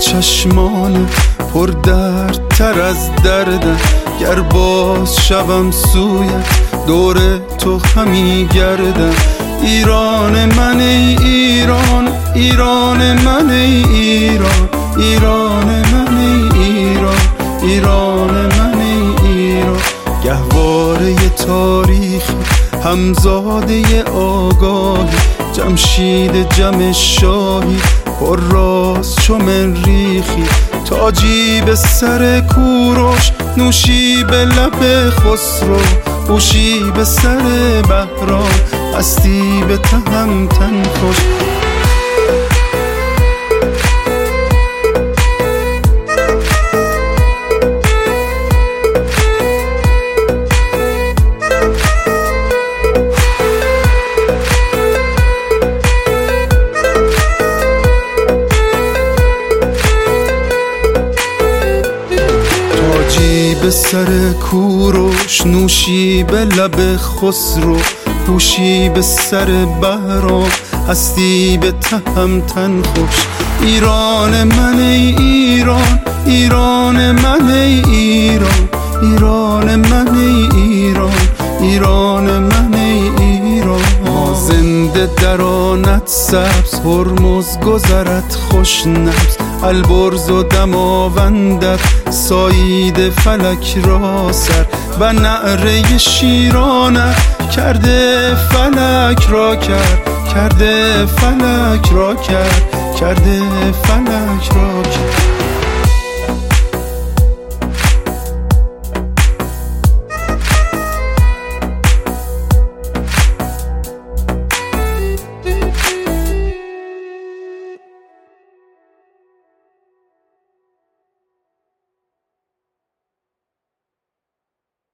چشمان پر درد تر از درده، گر باز شوم سویت دور تو همی گردم. ایران من ای ایران، ایران من ای ایران، ایران من ای ایران، ایران من ای ایران. گهواره تاریخی همزاده آگاهی، جمشید جم شاهی پر راز چو مریخی. تاجی به سر کوروش، نوشی به لب خسرو، هوشی به سر بهرام، هستی به تهمتن خوش. به سر کوروش، نوشی به لب خسرو، هوشی به سر بهرام، هستی به تهمتن خوش. ایران من ای ایران، ایران من ای ایران، ایران من ای ایران، ایران من ای ایران. زنده در آنت سبز، هرمز گذرت خوش نبض، البرز و دماوندت سایید فلک را سر، و نعره شیرانت کرده فلک را کرد، کرده فلک را کرد، کرده فلک را کرد.